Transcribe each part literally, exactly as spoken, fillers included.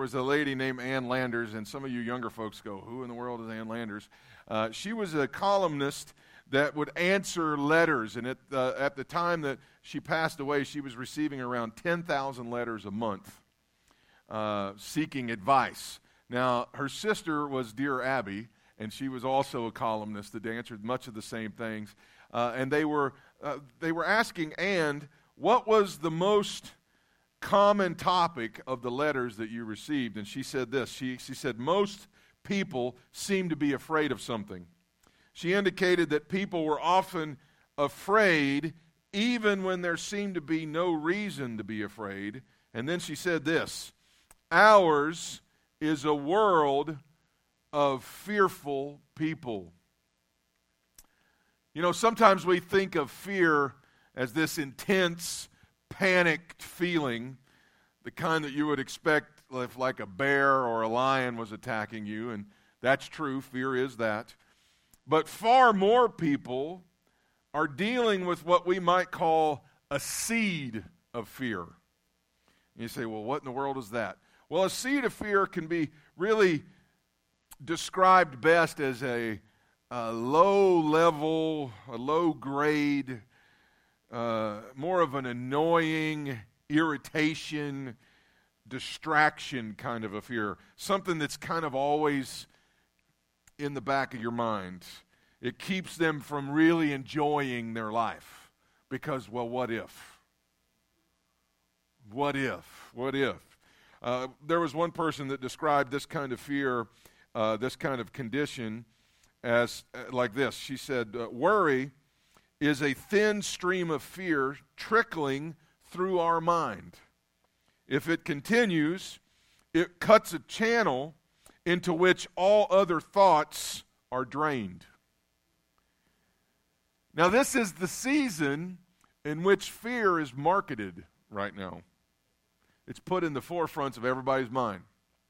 was a lady named Ann Landers, and some of you younger folks go, who in the world is Ann Landers? Uh, she was a columnist that would answer letters, and at, uh, at the time that she passed away, she was receiving around ten thousand letters a month uh, seeking advice. Now, her sister was Dear Abby, and she was also a columnist that answered much of the same things. Uh, and they were uh, they were asking Ann, what was the most common topic of the letters that you received? And she said this. She, she said, most people seem to be afraid of something. She indicated that people were often afraid even when there seemed to be no reason to be afraid. And then she said this, ours is a world of fearful people. You know, sometimes we think of fear as this intense, panicked feeling, the kind that you would expect if like a bear or a lion was attacking you, and that's true, fear is that. But far more people are dealing with what we might call a seed of fear. And you say, well, what in the world is that? Well, a seed of fear can be really described best as a, a low level, a low grade, uh, more of an annoying, irritation, distraction kind of a fear. Something that's kind of always in the back of your mind. It keeps them from really enjoying their life because, well, what if? What if? What if? Uh, there was one person that described this kind of fear, uh, this kind of condition as uh, like this. She said, uh, worry is a thin stream of fear trickling through our mind. If it continues, it cuts a channel into which all other thoughts are drained. Now, this is the season in which fear is marketed right now. It's put in the forefronts of everybody's mind.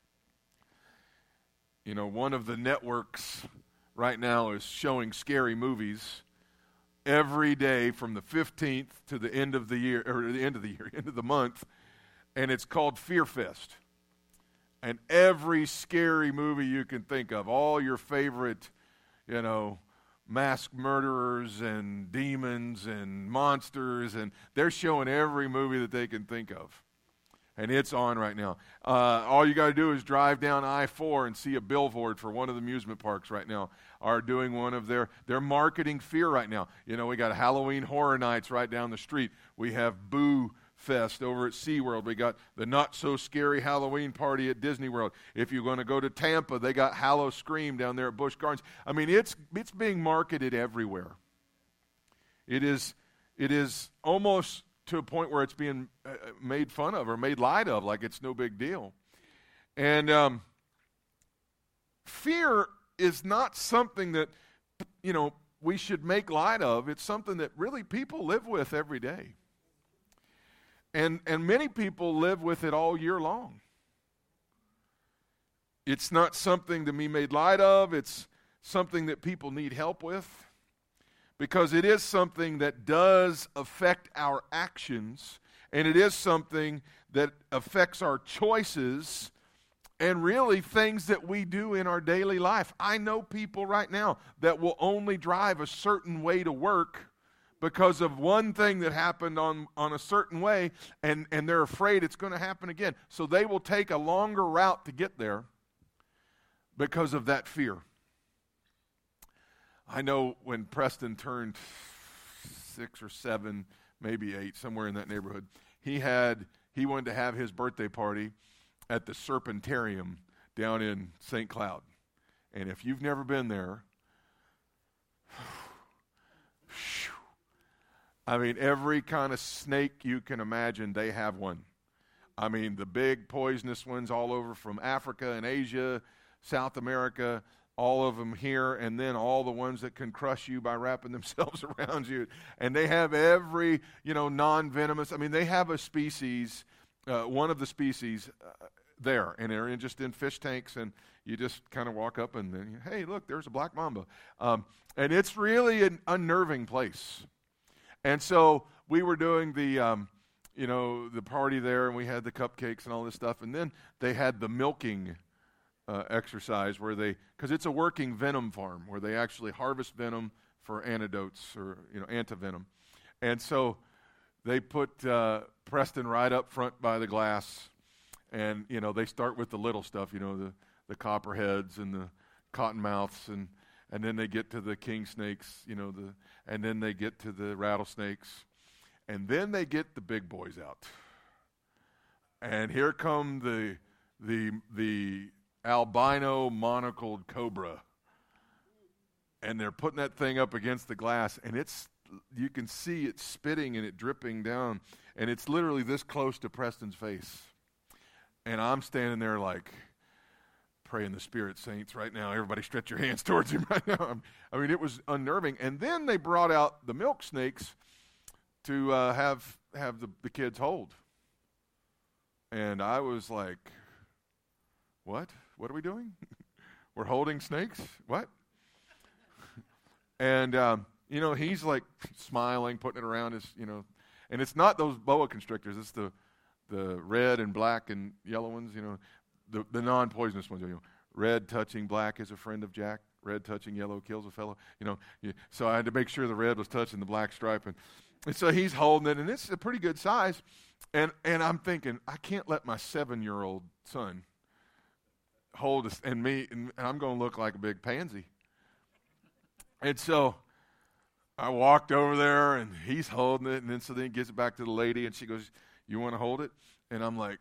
You know, one of the networks right now is showing scary movies every day from the fifteenth to the end of the year, or the end of the year, end of the month, and it's called Fear Fest. And every scary movie you can think of, all your favorite, you know, masked murderers and demons and monsters, and they're showing every movie that they can think of. And it's on right now. Uh, all you got to do is drive down I four and see a billboard for one of the amusement parks right now. Are doing one of their, they're marketing fear right now. You know, we got Halloween Horror Nights right down the street. We have Boo Fest over at SeaWorld. We got the not-so-scary Halloween party at Disney World. If you're going to go to Tampa, they got Hallow Scream down there at Busch Gardens. I mean, it's it's being marketed everywhere. It is it is almost to a point where it's being uh, made fun of or made light of, like it's no big deal. And um, fear is not something that, you know, we should make light of. It's something that really people live with every day. And and many people live with it all year long. It's not something to be made light of. It's something that people need help with, because it is something that does affect our actions, and it is something that affects our choices and really things that we do in our daily life. I know people right now that will only drive a certain way to work because of one thing that happened on, on a certain way, and, and they're afraid it's going to happen again. So they will take a longer route to get there because of that fear. I know when Preston turned six or seven, maybe eight, somewhere in that neighborhood, he had he wanted to have his birthday party at the Serpentarium down in Saint Cloud. And if you've never been there, I mean, every kind of snake you can imagine, they have one. I mean, the big poisonous ones all over from Africa and Asia, South America, all of them here, and then all the ones that can crush you by wrapping themselves around you. And they have every, you know, non-venomous. I mean, they have a species, uh, one of the species uh, there, and they're in, just in fish tanks, and you just kind of walk up and then, hey, look, there's a black mamba. Um, and it's really an unnerving place. And so we were doing the, um, you know, the party there, and we had the cupcakes and all this stuff. And then they had the milking uh, exercise where they, because it's a working venom farm where they actually harvest venom for antidotes or, you know, antivenom. And so they put uh, Preston right up front by the glass, and, you know, they start with the little stuff, you know, the, the copperheads and the cottonmouths, and, and then they get to the king snakes, you know, the, and then they get to the rattlesnakes, and then they get the big boys out. And here come the the the albino monocled cobra, and they're putting that thing up against the glass, and it's, you can see it spitting and it dripping down, and it's literally this close to Preston's face. And I'm standing there like, pray in the Spirit, saints, right now. Everybody stretch your hands towards him right now. I mean, it was unnerving. And then they brought out the milk snakes to uh, have have the, the kids hold. And I was like, what? What are we doing? We're holding snakes? What? And, um, you know, he's like smiling, putting it around his, you know. And it's not those boa constrictors. It's the the red and black and yellow ones, you know. The, the non-poisonous ones, you know, red touching black is a friend of Jack. Red touching yellow kills a fellow. You know, you, so I had to make sure the red was touching the black stripe, and, and so he's holding it, and it's a pretty good size. And and I'm thinking, I can't let my seven-year-old son hold us and me, and I'm going to look like a big pansy. And so I walked over there, and he's holding it, and then so then he gives it back to the lady, and she goes, "You want to hold it?" And I'm like.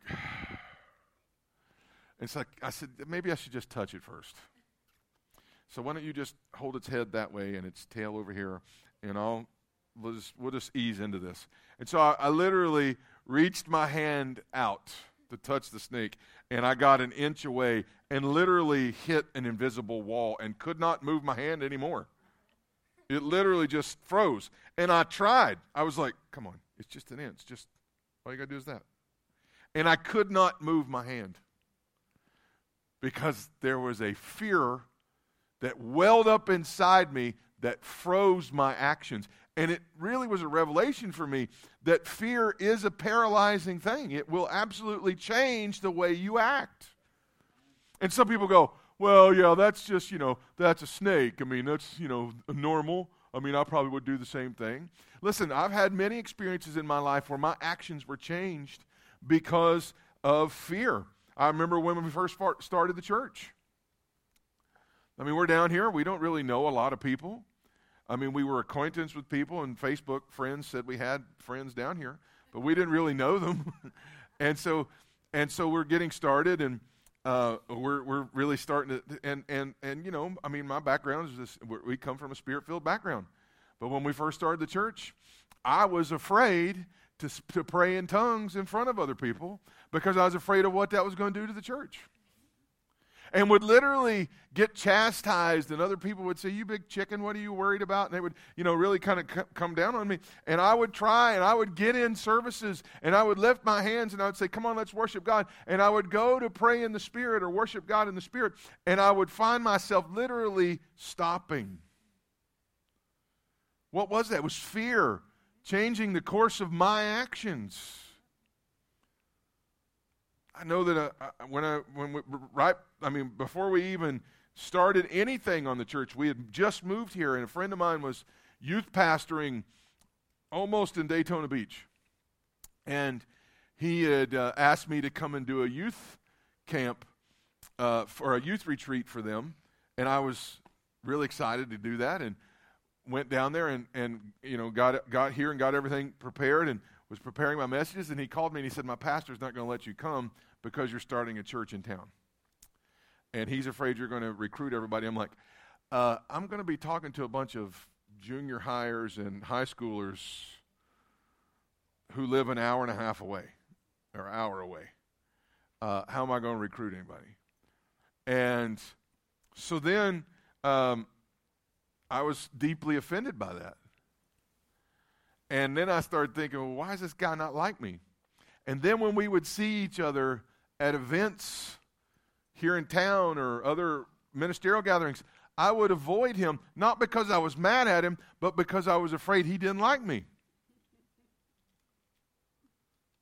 It's like, I said, maybe I should just touch it first. So why don't you just hold its head that way and its tail over here, and I'll, we'll just, we'll just ease into this. And so I, I literally reached my hand out to touch the snake, and I got an inch away and literally hit an invisible wall and could not move my hand anymore. It literally just froze. And I tried. I was like, come on, it's just an inch. Just, all you got to do is that. And I could not move my hand. Because there was a fear that welled up inside me that froze my actions. And it really was a revelation for me that fear is a paralyzing thing. It will absolutely change the way you act. And some people go, well, yeah, that's just, you know, that's a snake. I mean, that's, you know, normal. I mean, I probably would do the same thing. Listen, I've had many experiences in my life where my actions were changed because of fear. I remember when we first started the church. I mean, we're down here. We don't really know a lot of people. I mean, we were acquaintance with people, and Facebook friends said we had friends down here, but we didn't really know them. and so, and so we're getting started, and uh, we're we're really starting to. And and and you know, I mean, my background is this. We come from a Spirit-filled background, but when we first started the church, I was afraid to to pray in tongues in front of other people because I was afraid of what that was going to do to the church. And would literally get chastised, and other people would say, you big chicken, what are you worried about? And they would, you know, really kind of c- come down on me. And I would try, and I would get in services, and I would lift my hands, and I would say, come on, let's worship God. And I would go to pray in the Spirit or worship God in the Spirit, and I would find myself literally stopping. What was that? It was fear changing the course of my actions. I know that uh, when I when we, right I mean before we even started anything on the church, we had just moved here, and a friend of mine was youth pastoring almost in Daytona Beach, and he had uh, asked me to come and do a youth camp uh, for a youth retreat for them, and I was really excited to do that, and went down there and and you know got got here and got everything prepared and was preparing my messages, and he called me and he said, my pastor's not going to let you come because you're starting a church in town. And he's afraid you're going to recruit everybody. I'm like, uh, I'm going to be talking to a bunch of junior hires and high schoolers who live an hour and a half away, or an hour away. Uh, how am I going to recruit anybody? And so then um, I was deeply offended by that. And then I started thinking, well, why does this guy not like me? And then when we would see each other at events here in town or other ministerial gatherings, I would avoid him, not because I was mad at him, but because I was afraid he didn't like me.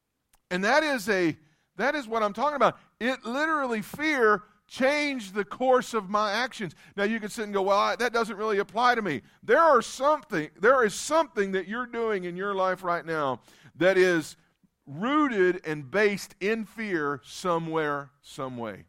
And that is a that is what I'm talking about. It literally, fear changed the course of my actions. Now you can sit and go, well, I, that doesn't really apply to me. There are something, there is something that you're doing in your life right now that is rooted and based in fear somewhere, some way.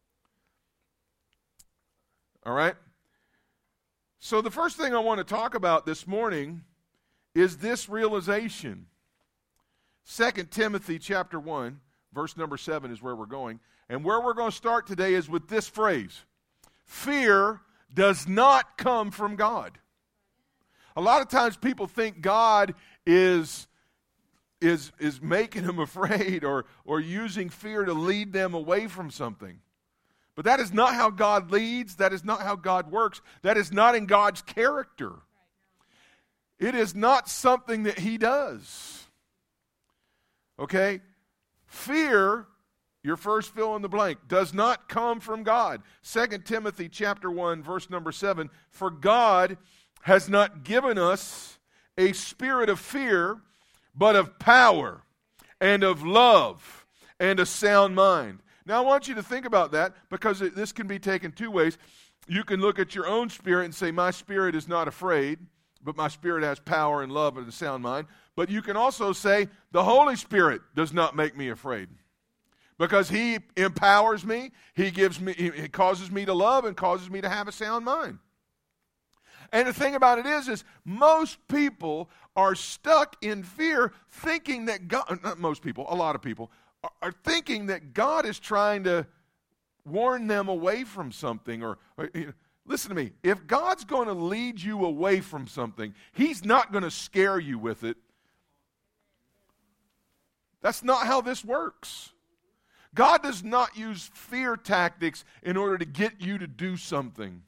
All right? So the first thing I want to talk about this morning is this realization. Second Timothy chapter one, verse number seven is where we're going. And where we're going to start today is with this phrase. Fear does not come from God. A lot of times people think God is, is, is making them afraid or, or using fear to lead them away from something. But that is not how God leads. That is not how God works. That is not in God's character. It is not something that He does. Okay? Fear, your first fill in the blank, does not come from God. Second Timothy chapter one, verse number seven, for God has not given us a spirit of fear, but of power and of love and a sound mind. Now, I want you to think about that because it, this can be taken two ways. You can look at your own spirit and say, my spirit is not afraid, but my spirit has power and love and a sound mind. But you can also say, the Holy Spirit does not make me afraid because He empowers me, He gives me, He causes me to love and causes me to have a sound mind. And the thing about it is, is most people are stuck in fear thinking that God, not most people, a lot of people, are thinking that God is trying to warn them away from something. Or, or you know, listen to me, if God's going to lead you away from something, He's not going to scare you with it. That's not how this works. God does not use fear tactics in order to get you to do something.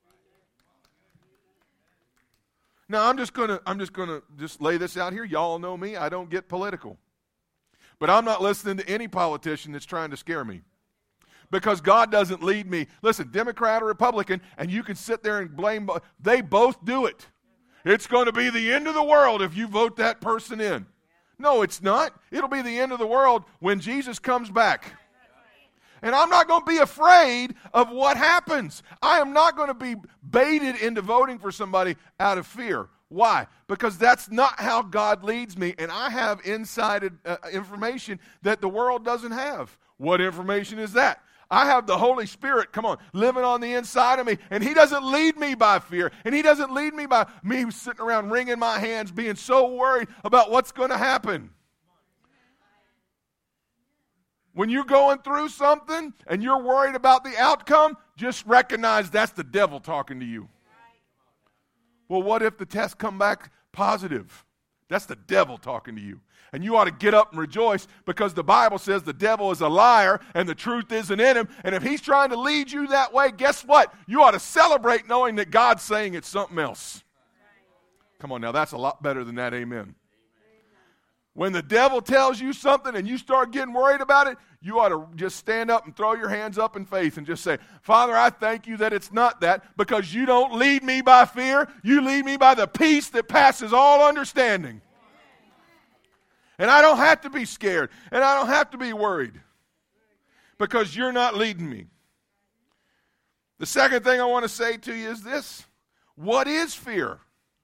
Now, I'm just going to I'm just going to just lay this out here. Y'all know me. I don't get political. But I'm not listening to any politician that's trying to scare me. Because God doesn't lead me. Listen, Democrat or Republican, and you can sit there and blame, they both do it. It's going to be the end of the world if you vote that person in. No, it's not. It'll be the end of the world when Jesus comes back. And I'm not going to be afraid of what happens. I am not going to be baited into voting for somebody out of fear. Why? Because that's not how God leads me, and I have inside uh, information that the world doesn't have. What information is that? I have the Holy Spirit, come on, living on the inside of me, and He doesn't lead me by fear, and He doesn't lead me by me sitting around wringing my hands, being so worried about what's going to happen. When you're going through something and you're worried about the outcome, just recognize that's the devil talking to you. Well, what if the tests come back positive? That's the devil talking to you. And you ought to get up and rejoice because the Bible says the devil is a liar and the truth isn't in him. And if he's trying to lead you that way, guess what? You ought to celebrate knowing that God's saying it's something else. Come on now, that's a lot better than that, amen. When the devil tells you something and you start getting worried about it, you ought to just stand up and throw your hands up in faith and just say, Father, I thank you that it's not that because you don't lead me by fear. You lead me by the peace that passes all understanding. And I don't have to be scared and I don't have to be worried because you're not leading me. The second thing I want to say to you is this. What is fear?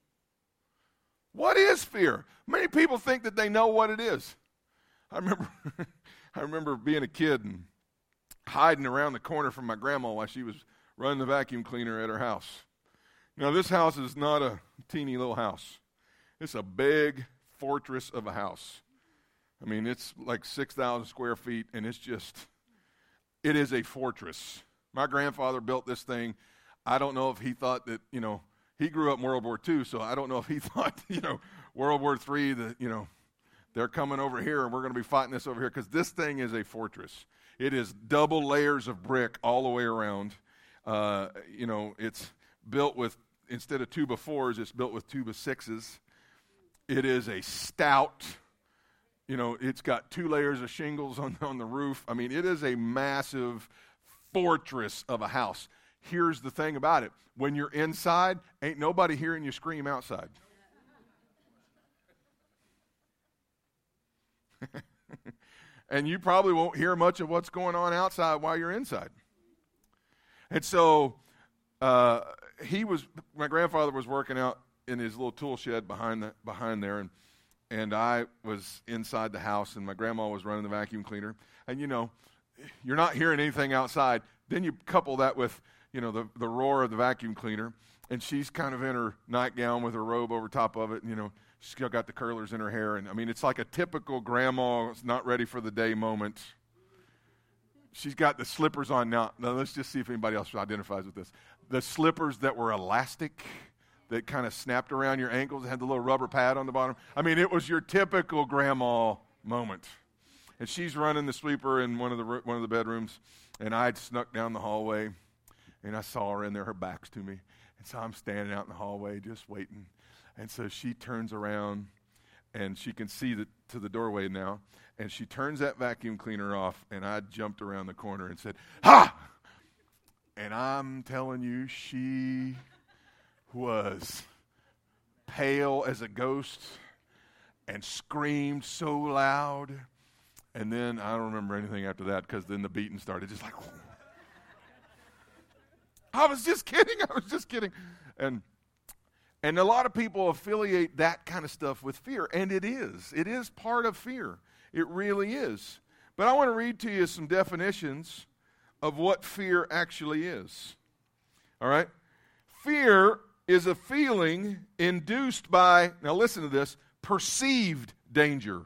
What is fear? Many people think that they know what it is. I remember I remember being a kid and hiding around the corner from my grandma while she was running the vacuum cleaner at her house. Now, this house is not a teeny little house. It's a big fortress of a house. I mean, it's like six thousand square feet, and it's just, it is a fortress. My grandfather built this thing. I don't know if he thought that, you know, he grew up in World War Two, so I don't know if he thought, you know, World War Three, that, you know, they're coming over here and we're going to be fighting this over here, because this thing is a fortress. It is double layers of brick all the way around. Uh, you know, it's built with, instead of two by fours, it's built with two by sixes. It is a stout, you know, it's got two layers of shingles on, on the roof. I mean, it is a massive fortress of a house. Here's the thing about it. When you're inside, ain't nobody hearing you scream outside. and you probably won't hear much of what's going on outside while you're inside. And so uh, he was, my grandfather was working out in his little tool shed behind the, behind there, and and I was inside the house, and my grandma was running the vacuum cleaner. And you know, you're not hearing anything outside. Then you couple that with, you know, the, the roar of the vacuum cleaner, and she's kind of in her nightgown with her robe over top of it, and, you know, she's still got the curlers in her hair. And I mean, it's like a typical grandma not ready for the day moment. She's got the slippers on now. Now, let's just see if anybody else identifies with this. The slippers that were elastic, that kind of snapped around your ankles, had the little rubber pad on the bottom. I mean, it was your typical grandma moment. And she's running the sweeper in one of the one of the bedrooms, and I'd snuck down the hallway, and I saw her in there, her back's to me. And so I'm standing out in the hallway just waiting. And so she turns around, and she can see the, to the doorway now, and she turns that vacuum cleaner off, and I jumped around the corner and said, "Ha!" And I'm telling you, she was pale as a ghost and screamed so loud. And then I don't remember anything after that, because then the beating started, just like, oh. I was just kidding. I was just kidding. And and a lot of people affiliate that kind of stuff with fear, and it is. It is part of fear. It really is. But I want to read to you some definitions of what fear actually is. All right? Fear is a feeling induced by, now listen to this, perceived danger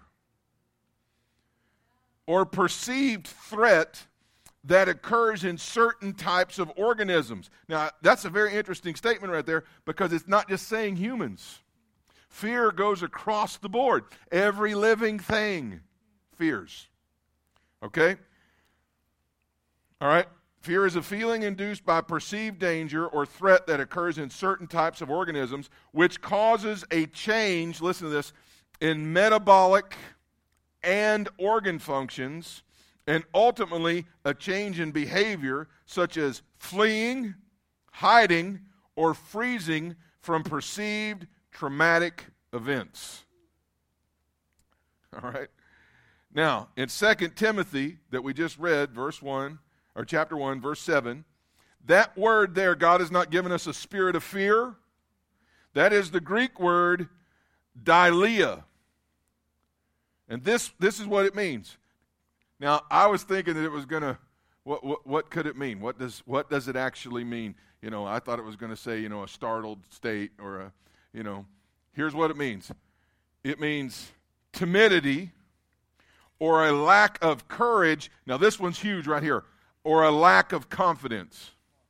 or perceived threat that occurs in certain types of organisms. Now, that's a very interesting statement right there, because it's not just saying humans. Fear goes across the board. Every living thing fears. Okay? All right? Fear is a feeling induced by perceived danger or threat that occurs in certain types of organisms, which causes a change, listen to this, in metabolic and organ functions, and ultimately a change in behavior, such as fleeing, hiding, or freezing from perceived traumatic events. All right? Now, in Second Timothy, that we just read, verse one, or chapter one, verse seven, that word there, God has not given us a spirit of fear. That is the Greek word dileia. And this, this is what it means. Now, I was thinking that it was going to, what, what what could it mean? What does what does it actually mean? You know, I thought it was going to say, you know, a startled state or a, you know, here's what it means. It means timidity or a lack of courage. Now, this one's huge right here. Or a lack of confidence.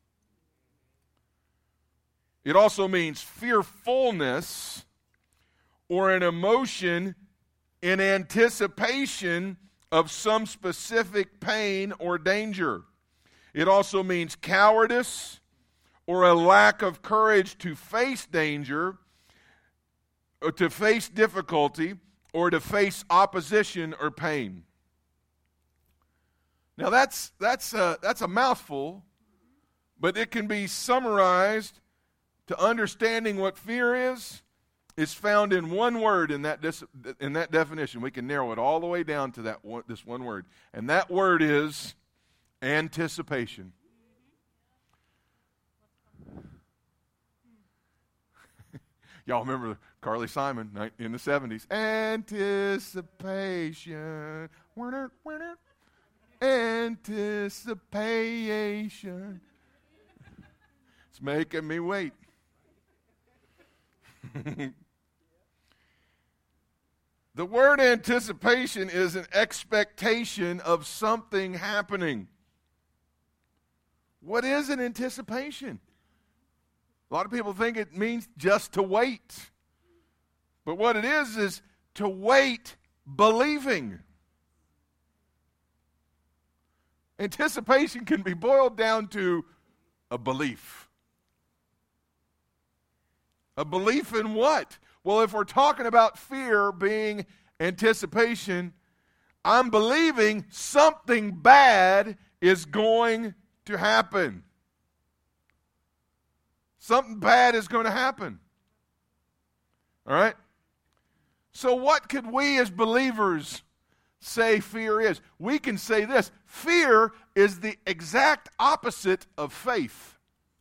It also means fearfulness or an emotion in anticipation of some specific pain or danger. It also means cowardice or a lack of courage to face danger, or to face difficulty, or to face opposition or pain. Now that's that's a, that's a mouthful, but it can be summarized to understanding what fear is. It's found in one word in that dis, in that definition. We can narrow it all the way down to that one, this one word, and that word is anticipation. Y'all remember Carly Simon in the seventies? Anticipation. Winner, winner. Anticipation. It's making me wait. The word anticipation is an expectation of something happening. What is an anticipation? A lot of people think it means just to wait. But what it is is to wait believing. Anticipation can be boiled down to a belief. A belief in what? Well, if we're talking about fear being anticipation, I'm believing something bad is going to happen. Something bad is going to happen. All right? So what could we as believers say fear is? We can say this: fear is the exact opposite of faith.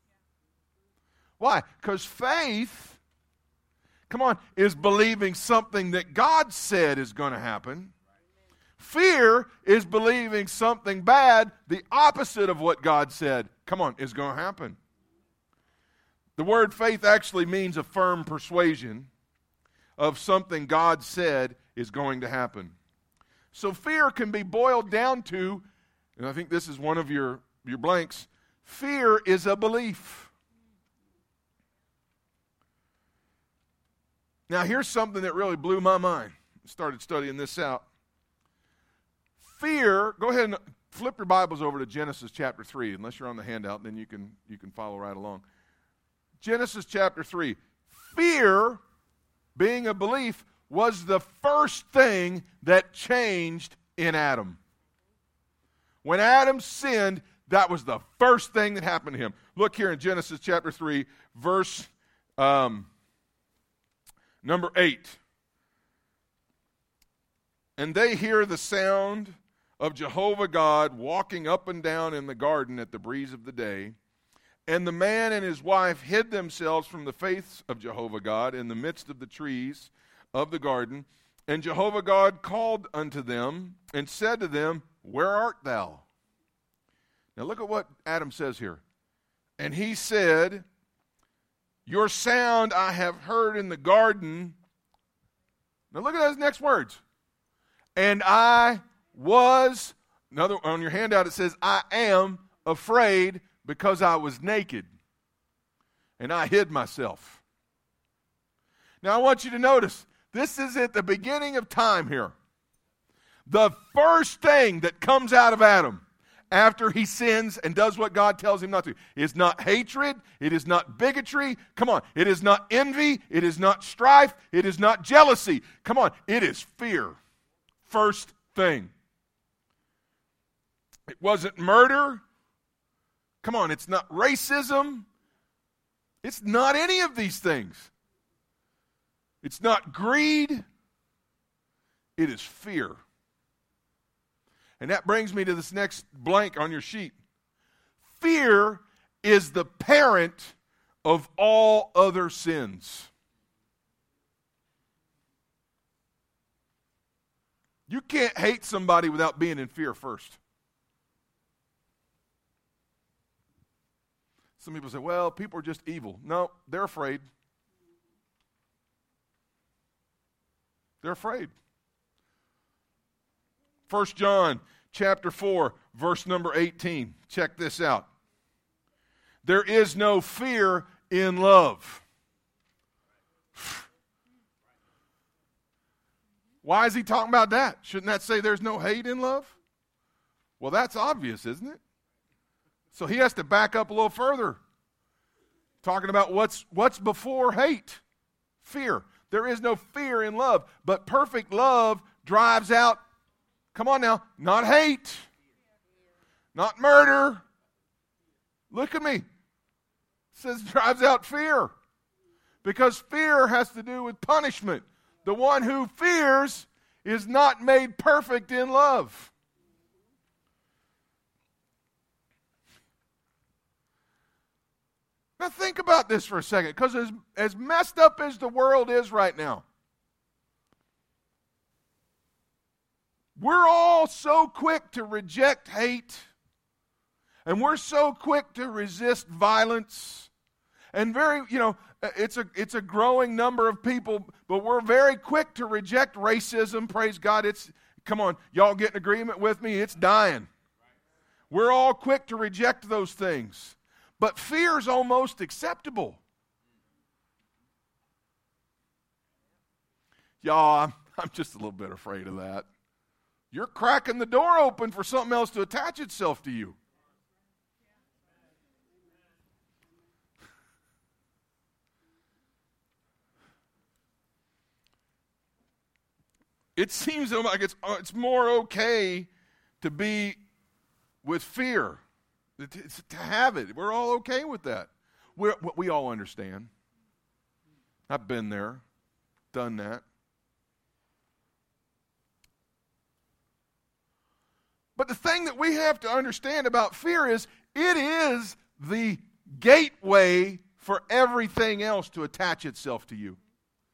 Why? Because faith, come on, is believing something that God said is going to happen. Fear is believing something bad, the opposite of what God said, come on, is going to happen. The word faith actually means a firm persuasion of something God said is going to happen. So fear can be boiled down to, and I think this is one of your, your blanks, fear is a belief. Now here's something that really blew my mind. I started studying this out. Fear, go ahead and flip your Bibles over to Genesis chapter three, unless you're on the handout, then you can you can follow right along. Genesis chapter three. Fear, being a belief, was the first thing that changed in Adam. When Adam sinned, that was the first thing that happened to him. Look here in Genesis chapter three, verse um, number eight. And they hear the sound of Jehovah God walking up and down in the garden at the breeze of the day. And the man and his wife hid themselves from the face of Jehovah God in the midst of the trees of the garden. And Jehovah God called unto them and said to them, Where art thou? Now look at what Adam says here. And he said, Your sound I have heard in the garden. Now look at those next words. And I was, another on your handout it says, I am afraid because I was naked and I hid myself. Now I want you to notice, this is at the beginning of time here. The first thing that comes out of Adam after he sins and does what God tells him not to is not hatred, it is not bigotry, come on, it is not envy, it is not strife, it is not jealousy. Come on, it is fear. First thing. It wasn't murder. Come on, it's not racism. It's not any of these things. It's not greed. It is fear. And that brings me to this next blank on your sheet. Fear is the parent of all other sins. You can't hate somebody without being in fear first. Some people say, well, people are just evil. No, they're afraid. They're afraid. First John chapter four, verse number eighteen. Check this out. There is no fear in love. Why is he talking about that? Shouldn't that say there's no hate in love? Well, that's obvious, isn't it? So he has to back up a little further. Talking about what's what's before hate. Fear. There is no fear in love. But perfect love drives out, come on now, not hate. Not murder. Look at me. It says drives out fear. Because fear has to do with punishment. The one who fears is not made perfect in love. Now think about this for a second, because as, as messed up as the world is right now, we're all so quick to reject hate, and we're so quick to resist violence, and very, you know, it's a it's a growing number of people, but we're very quick to reject racism. Praise God, it's, come on, y'all get in agreement with me? It's dying. We're all quick to reject those things. But fear is almost acceptable. Y'all, I'm, I'm just a little bit afraid of that. You're cracking the door open for something else to attach itself to you. It seems like it's, it's more okay to be with fear. To have it. We're all okay with that. We're, we all understand. I've been there, done that. But the thing that we have to understand about fear is it is the gateway for everything else to attach itself to you.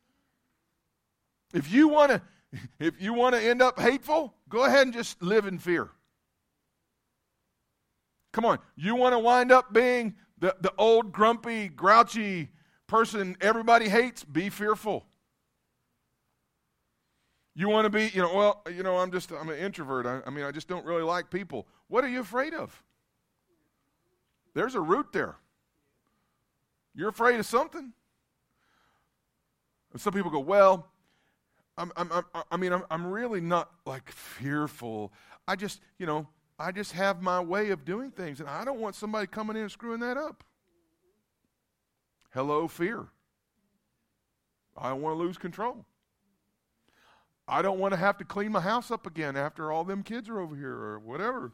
If you want to if you want to end up hateful, go ahead and just live in fear. Come on, you want to wind up being the, the old, grumpy, grouchy person everybody hates? Be fearful. You want to be, you know, well, you know, I'm just, I'm an introvert. I, I mean, I just don't really like people. What are you afraid of? There's a root there. You're afraid of something. And some people go, well, I'm, I'm, I'm, I mean, I'm, I'm really not like fearful. I just, you know, I just have my way of doing things, and I don't want somebody coming in and screwing that up. Hello, fear. I don't want to lose control. I don't want to have to clean my house up again after all them kids are over here or whatever.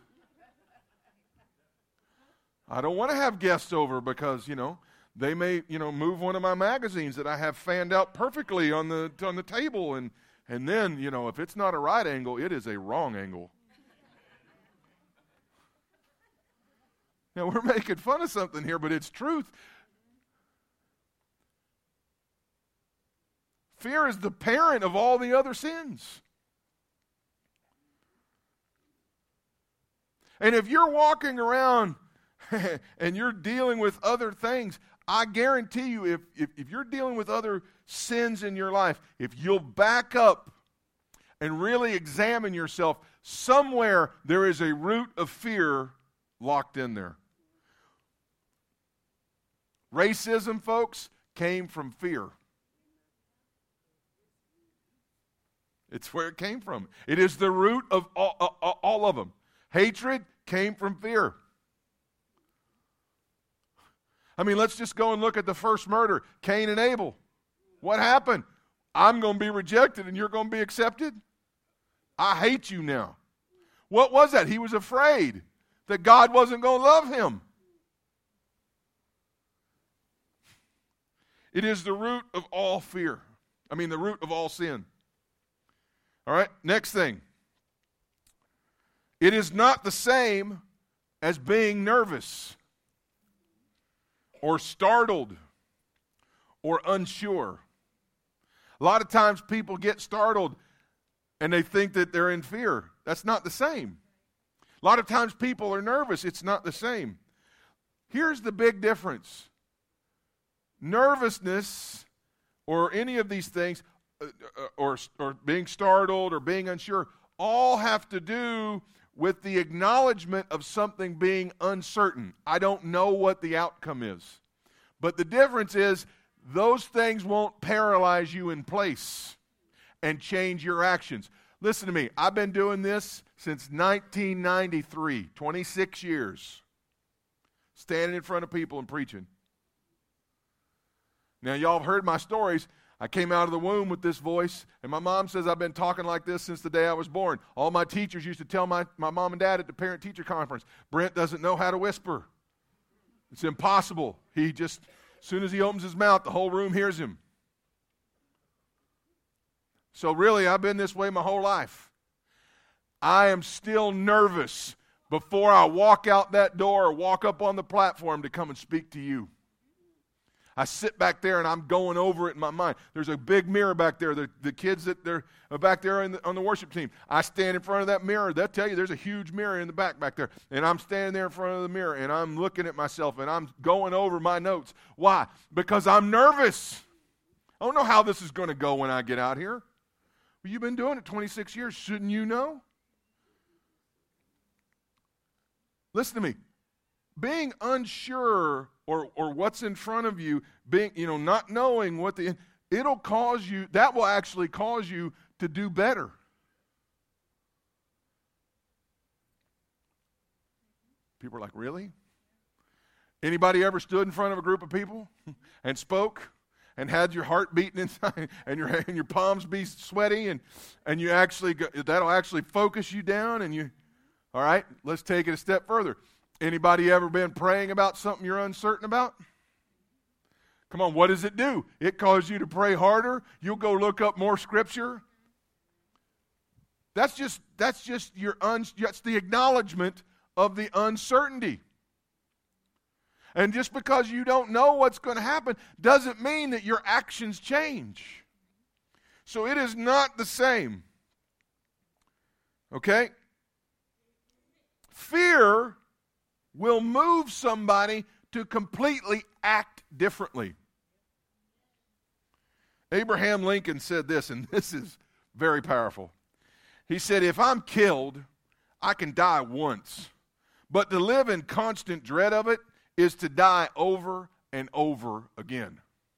I don't want to have guests over because, you know, they may, you know, move one of my magazines that I have fanned out perfectly on the on the table, and and then, you know, if it's not a right angle, it is a wrong angle. Now, we're making fun of something here, but it's truth. Fear is the parent of all the other sins. And if you're walking around and you're dealing with other things, I guarantee you, if, if, if you're dealing with other sins in your life, if you'll back up and really examine yourself, somewhere there is a root of fear locked in there. Racism, folks, came from fear. It's where it came from. It is the root of all, all, all of them. Hatred came from fear. I mean, let's just go and look at the first murder, Cain and Abel. What happened? I'm going to be rejected and you're going to be accepted? I hate you now. What was that? He was afraid that God wasn't going to love him. It is the root of all fear. I mean, the root of all sin. All right, next thing. It is not the same as being nervous or startled or unsure. A lot of times people get startled and they think that they're in fear. That's not the same. A lot of times people are nervous. It's not the same. Here's the big difference. Nervousness or any of these things, uh, or, or being startled or being unsure, all have to do with the acknowledgement of something being uncertain. I don't know what the outcome is. But the difference is those things won't paralyze you in place and change your actions. Listen to me. I've been doing this since nineteen ninety-three, twenty-six years, standing in front of people and preaching. Now, y'all have heard my stories. I came out of the womb with this voice, and my mom says I've been talking like this since the day I was born. All my teachers used to tell my, my mom and dad at the parent-teacher conference, Brent doesn't know how to whisper. It's impossible. He just, as soon as he opens his mouth, the whole room hears him. So really, I've been this way my whole life. I am still nervous before I walk out that door or walk up on the platform to come and speak to you. I sit back there and I'm going over it in my mind. There's a big mirror back there. The, the kids that they're back there in the, on the worship team, I stand in front of that mirror. They'll tell you there's a huge mirror in the back back there. And I'm standing there in front of the mirror and I'm looking at myself and I'm going over my notes. Why? Because I'm nervous. I don't know how this is going to go when I get out here. Well, you've been doing it twenty-six years. Shouldn't you know? Listen to me. Being unsure or or what's in front of you, being, you know, not knowing what the, it'll cause you, that will actually cause you to do better. People are like, really? Anybody ever stood in front of a group of people and spoke and had your heart beating inside and your and your palms be sweaty and and you actually go, that'll actually focus you down and you, all right, let's take it a step further. Anybody ever been praying about something you're uncertain about? Come on, what does it do? It causes you to pray harder. You'll go look up more scripture. That's just that's just your un, that's the acknowledgement of the uncertainty. And just because you don't know what's going to happen doesn't mean that your actions change. So it is not the same. Okay? Fear will move somebody to completely act differently. Abraham Lincoln said this, and this is very powerful. He said, if I'm killed, I can die once. But to live in constant dread of it is to die over and over again.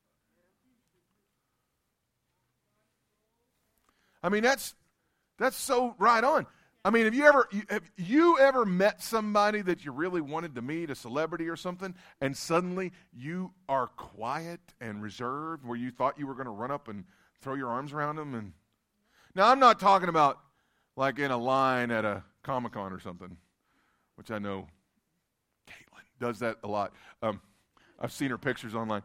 I mean, that's that's so right on. I mean, have you ever have you ever met somebody that you really wanted to meet, a celebrity or something, and suddenly you are quiet and reserved, where you thought you were going to run up and throw your arms around them? And now, I'm not talking about like in a line at a Comic-Con or something, which I know Caitlin does that a lot. Um, I've seen her pictures online.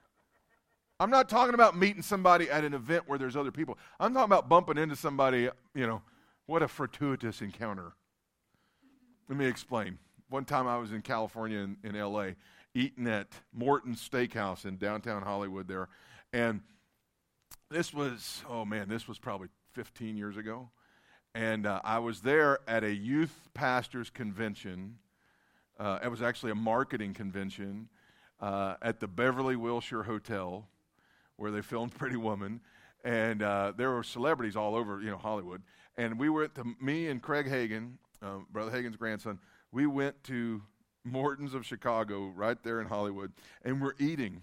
I'm not talking about meeting somebody at an event where there's other people. I'm talking about bumping into somebody, you know, what a fortuitous encounter. Let me explain. One time I was in California, in, in L A, eating at Morton's Steakhouse in downtown Hollywood there. And this was, oh man, this was probably fifteen years ago. And uh, I was there at a youth pastors convention. Uh, it was actually a marketing convention uh, at the Beverly Wilshire Hotel, where they filmed Pretty Woman. And uh, there were celebrities all over, you know, Hollywood. And we went to, me and Craig Hagan, uh, Brother Hagan's grandson, we went to Morton's of Chicago, right there in Hollywood, and we're eating.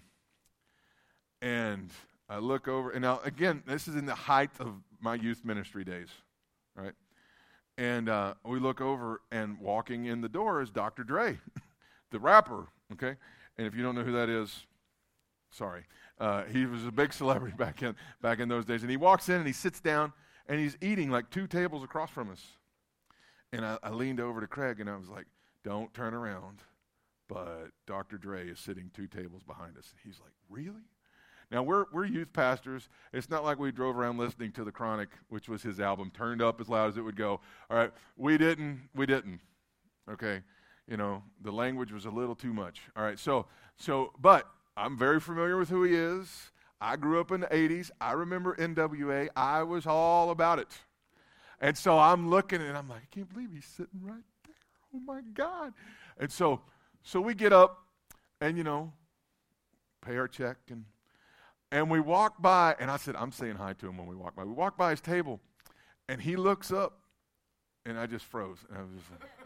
And I look over, and now, again, this is in the height of my youth ministry days, right? And uh, we look over, and walking in the door is Doctor Dre, the rapper, okay? And if you don't know who that is, sorry. Uh, he was a big celebrity back in back in those days. And he walks in, and he sits down, and he's eating like two tables across from us. And I, I leaned over to Craig, and I was like, don't turn around, but Doctor Dre is sitting two tables behind us. And he's like, really? Now, we're we're youth pastors. It's not like we drove around listening to The Chronic, which was his album, turned up as loud as it would go. All right, we didn't, we didn't, okay? You know, the language was a little too much. All right, so, so, but I'm very familiar with who he is. I grew up in the eighties. I remember N W A. I was all about it. And so I'm looking, and I'm like, I can't believe he's sitting right there. Oh, my God. And so so we get up and, you know, pay our check, and and we walk by, and I said, I'm saying hi to him when we walk by. We walk by his table, and he looks up, and I just froze. And I was just like,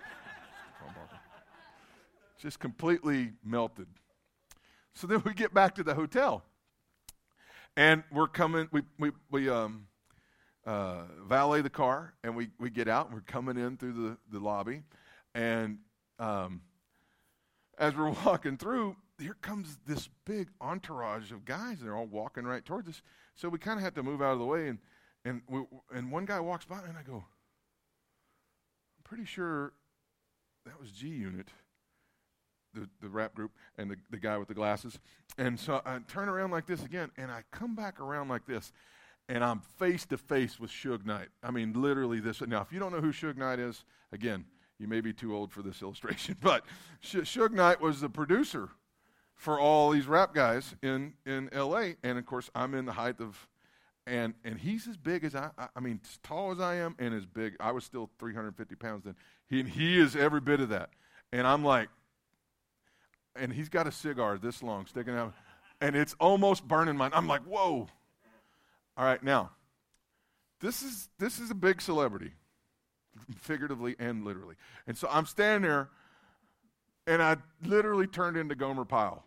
just completely melted. So then we get back to the hotel, and we're coming, we we, we um, uh, valet the car, and we, we get out, and we're coming in through the, the lobby, and um, as we're walking through, here comes this big entourage of guys, and they're all walking right towards us. So we kind of have to move out of the way, and and we, and one guy walks by, and I go, I'm pretty sure that was G Unit, the, the rap group, and the, the guy with the glasses. And so I turn around like this again, and I come back around like this, and I'm face to face with Suge Knight. I mean, literally this. Now, if you don't know who Suge Knight is, again, you may be too old for this illustration, but Sh- Suge Knight was the producer for all these rap guys in, in L A, and of course, I'm in the height of, and and he's as big as I, I, I mean, as tall as I am, and as big. I was still three hundred fifty pounds then. He he is every bit of that, and I'm like, and he's got a cigar this long sticking out, and it's almost burning mine. I'm like, whoa! All right, now, this is this is a big celebrity, figuratively and literally, and so I'm standing there, and I literally turned into Gomer Pyle.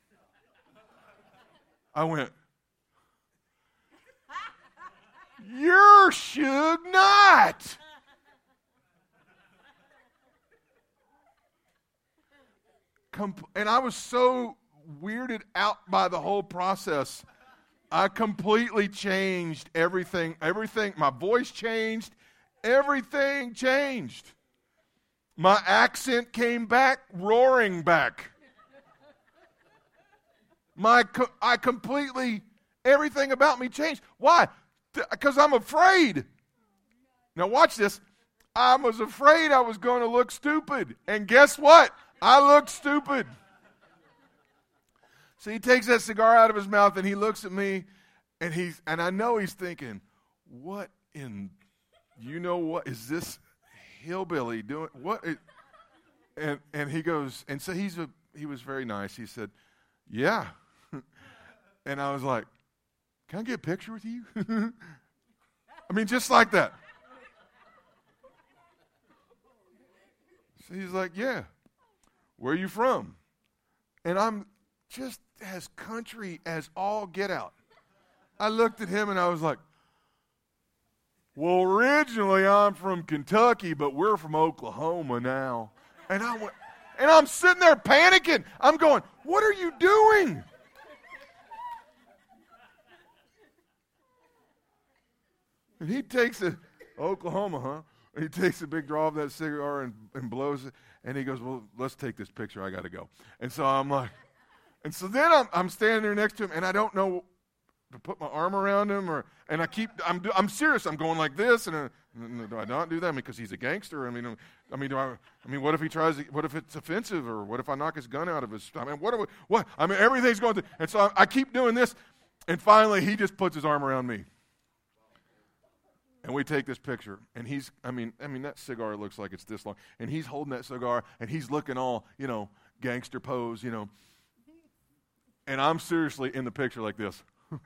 I went, "You're Suge Knight!" Com- and I was so weirded out by the whole process. I completely changed everything. Everything. My voice changed. Everything changed. My accent came back, roaring back. My, co- I completely, everything about me changed. Why? Because I'm afraid. Now watch this. I was afraid I was going to look stupid. And guess what? I looked stupid. So he takes that cigar out of his mouth and he looks at me and he's and I know he's thinking, what in, you know what, is this hillbilly doing? What? Is, and and he goes, and so he's a, he was very nice. He said, yeah. And I was like, can I get a picture with you? I mean, just like that. So he's like, yeah. Where are you from? And I'm just as country as all get out. I looked at him and I was like, well, originally I'm from Kentucky, but we're from Oklahoma now. And I went, and I'm sitting there panicking. I'm going, what are you doing? And he takes a, Oklahoma, huh? And he takes a big draw of that cigar and, and blows it. And he goes, well, let's take this picture. I got to go. And so I'm like, and so then I'm, I'm standing there next to him, and I don't know to put my arm around him, or and I keep, I'm I'm serious. I'm going like this, and uh, do I not do that? I mean, because he's a gangster. I mean, I mean, do I? I mean, what if he tries? To, what if it's offensive, or what if I knock his gun out of his? I mean, what? We, what? I mean, everything's going through, and so I, I keep doing this, and finally he just puts his arm around me, and we take this picture, and he's, I mean, I mean that cigar looks like it's this long, and he's holding that cigar, and he's looking all, you know, gangster pose, you know. And I'm seriously in the picture like this.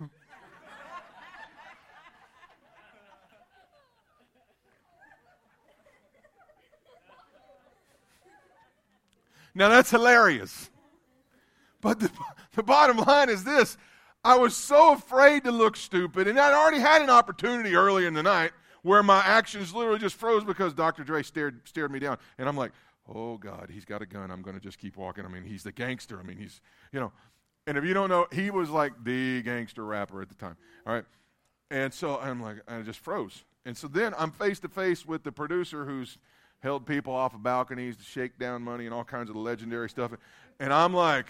Now that's hilarious. But the, the bottom line is this. I was so afraid to look stupid, and I'd already had an opportunity early in the night where my actions literally just froze because Doctor Dre stared, stared me down. And I'm like, oh, God, he's got a gun. I'm going to just keep walking. I mean, he's the gangster. I mean, he's, you know. And if you don't know, he was like the gangster rapper at the time. All right. And so I'm like, I just froze. And so then I'm face to face with the producer who's held people off of balconies to shake down money and all kinds of legendary stuff. And I'm like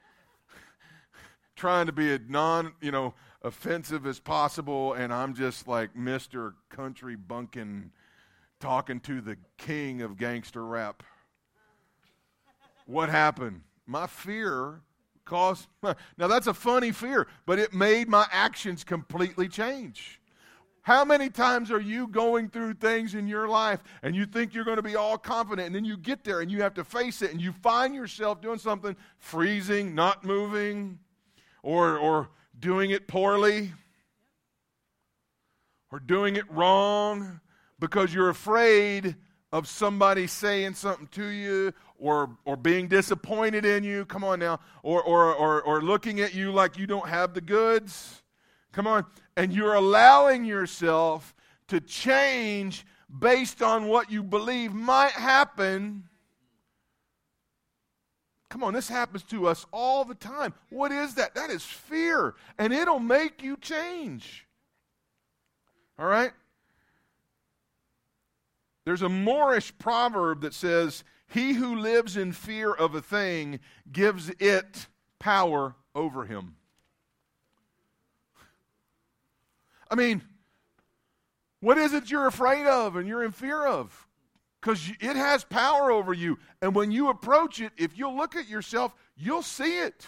trying to be as non, you know, offensive as possible. And I'm just like Mister Country Bunkin talking to the king of gangster rap. What happened? My fear caused, now that's a funny fear, but it made my actions completely change. How many times are you going through things in your life and you think you're going to be all confident, and then you get there and you have to face it and you find yourself doing something, freezing, not moving, or or doing it poorly, or doing it wrong because you're afraid of somebody saying something to you, or or being disappointed in you, come on now, or or or or looking at you like you don't have the goods. Come on. And you're allowing yourself to change based on what you believe might happen. Come on, this happens to us all the time. What is that? That is fear, and it'll make you change. All right? There's a Moorish proverb that says, he who lives in fear of a thing gives it power over him. I mean, what is it you're afraid of and you're in fear of? Because it has power over you. And when you approach it, if you'll look at yourself, you'll see it.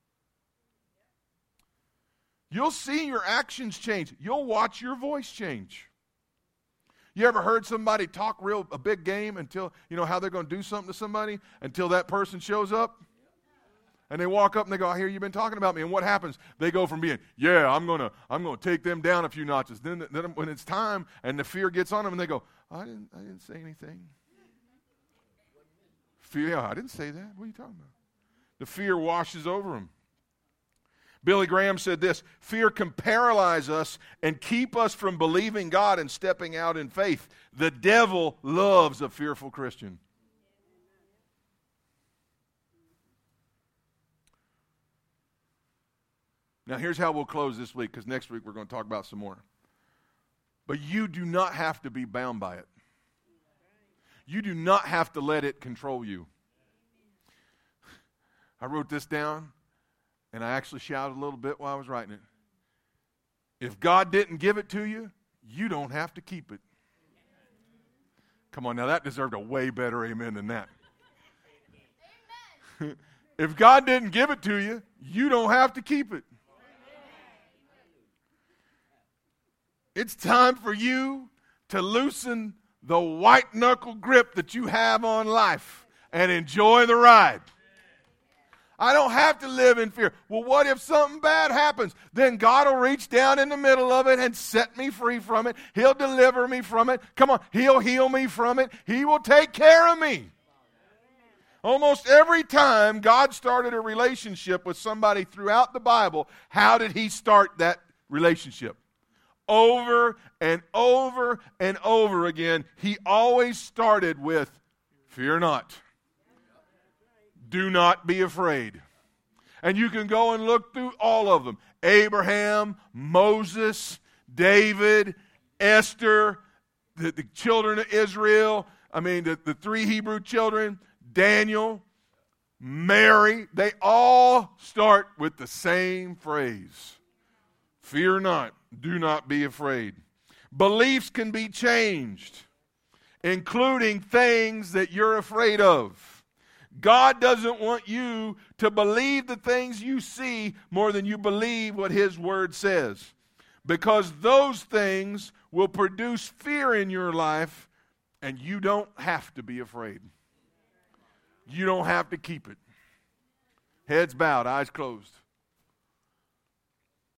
You'll see your actions change. You'll watch your voice change. You ever heard somebody talk real a big game until, you know, how they're going to do something to somebody until that person shows up? And they walk up and they go, I hear you've been talking about me. And what happens? They go from being, yeah, I'm going to I'm going to take them down a few notches. Then, then when it's time and the fear gets on them and they go, I didn't I didn't say anything. Fear, yeah, I didn't say that. What are you talking about? The fear washes over them. Billy Graham said this, fear can paralyze us and keep us from believing God and stepping out in faith. The devil loves a fearful Christian. Now, here's how we'll close this week, because next week we're going to talk about some more. But you do not have to be bound by it. You do not have to let it control you. I wrote this down, and I actually shouted a little bit while I was writing it. If God didn't give it to you, you don't have to keep it. Come on, now that deserved a way better amen than that. If God didn't give it to you, you don't have to keep it. It's time for you to loosen the white knuckle grip that you have on life and enjoy the ride. I don't have to live in fear. Well, what if something bad happens? Then God will reach down in the middle of it and set me free from it. He'll deliver me from it. Come on, He'll heal me from it. He will take care of me. Almost every time God started a relationship with somebody throughout the Bible, how did He start that relationship? Over and over and over again, He always started with, fear not. Do not be afraid. And you can go and look through all of them. Abraham, Moses, David, Esther, the, the children of Israel, I mean the, the three Hebrew children, Daniel, Mary, they all start with the same phrase. Fear not, do not be afraid. Beliefs can be changed, including things that you're afraid of. God doesn't want you to believe the things you see more than you believe what His Word says. Because those things will produce fear in your life, and you don't have to be afraid. You don't have to keep it. Heads bowed, eyes closed.